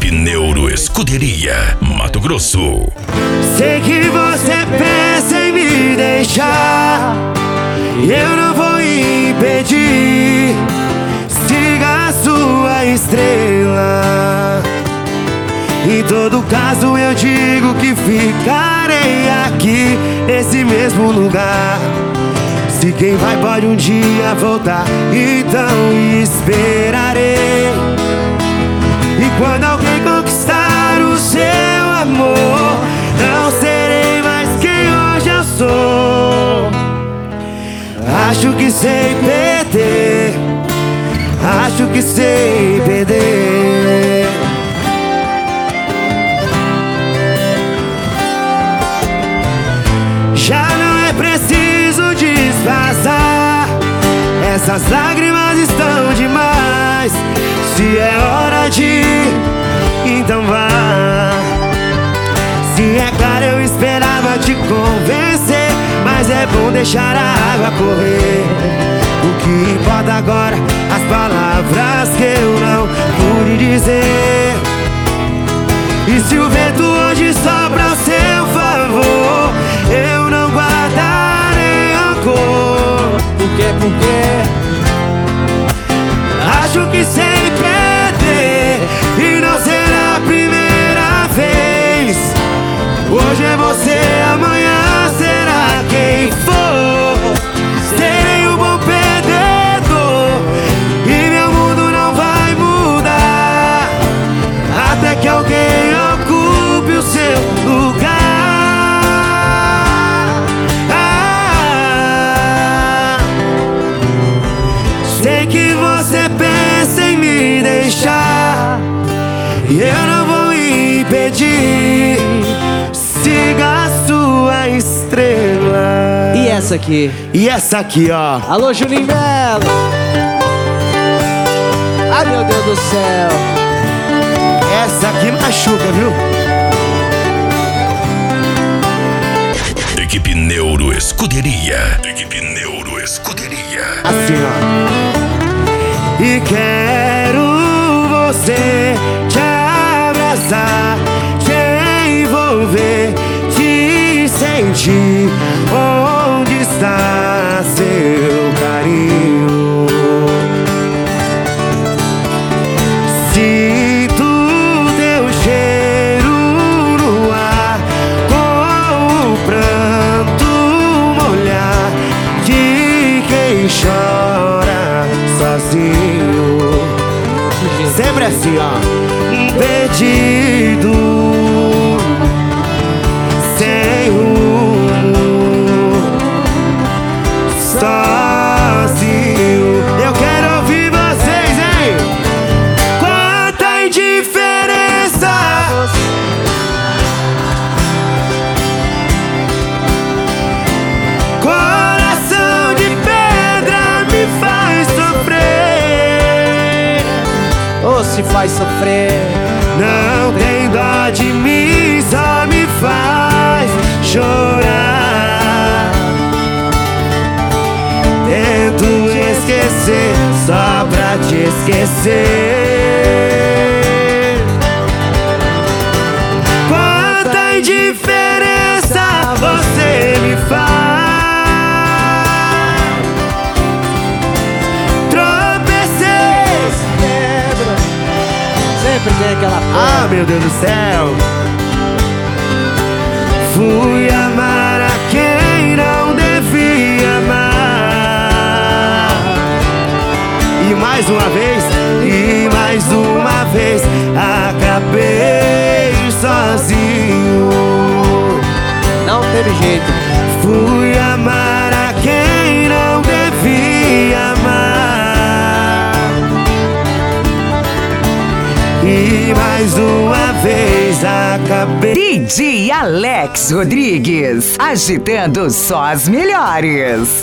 Equipe Neuro Escuderia, Mato Grosso. Sei que você pensa em me deixar, eu não vou impedir. Siga a sua estrela. Em todo caso eu digo que ficarei aqui nesse mesmo lugar. Se quem vai pode um dia voltar, então esperarei. E quando alguém conquistar o seu amor, não serei mais quem hoje eu sou. Acho que sei perder, acho que sei perder. Já não é preciso disfarçar, essas lágrimas estão demais. Se é hora de ir, então vá. Se é claro, eu esperava te convencer, mas é bom deixar a água correr. O que importa agora, as palavras que eu não pude dizer. E se o vento hoje sopra ao seu favor, eu não guardarei rancor. Por quê? Acho que sei perder e não será a primeira vez. Hoje é você, amanhã será quem for. Serei um bom perdedor e meu mundo não vai mudar até que alguém ocupe o seu lugar. Sei que você pensa em me deixar e eu não vou impedir. Siga a sua estrela. E essa aqui? E essa aqui, ó. Alô, Juninho Melo. Ai, meu Deus do céu. Essa aqui machuca, viu? Equipe Neuro Escuderia. Equipe Neuro Escuderia. Assim, ó. E quero você te abraçar, te envolver, te sentir. Onde está seu carinho? Sinto teu cheiro no ar, com o pranto molhar de quem chora sozinho. Sempre assim, ó. Perdido, sem rumo, sozinho. Eu quero ouvir vocês, hein? Quanta indiferença, coração de pedra me faz sofrer. Ô, se faz sofrer. Não tem dó de mim, só me faz chorar. Tento esquecer só pra te esquecer. Quanta indiferença você me faz. Tropecei, Quebra. Sempre tem aquela ah, meu Deus do céu. Fui amar a quem não devia amar. E mais uma vez, acabei sozinho. Não teve jeito. Fui amar a quem não devia amar. E mais uma vez acabei. DJ Alex Rodrigues, agitando só as melhores.